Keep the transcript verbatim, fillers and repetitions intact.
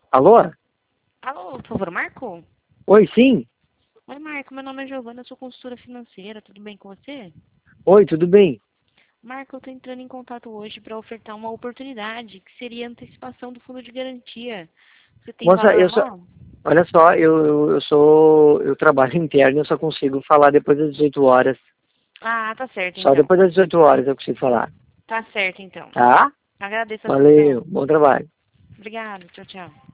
Alô? Alô, por favor, Marco? Oi, sim? Oi, Marco, meu nome é Giovana, eu sou consultora financeira, tudo bem com você? Oi, tudo bem? Marco, eu estou entrando em contato hoje para ofertar uma oportunidade, que seria a antecipação do fundo de garantia. Você tem Moça, valor eu só... mão? Olha só, eu, eu, eu sou... Eu trabalho interno, eu só consigo falar depois das dezoito horas. Ah, tá certo Só então. depois das dezoito horas eu consigo falar. Tá certo então. Tá? Agradeço a Valeu, atenção. bom trabalho. Obrigada, tchau, tchau.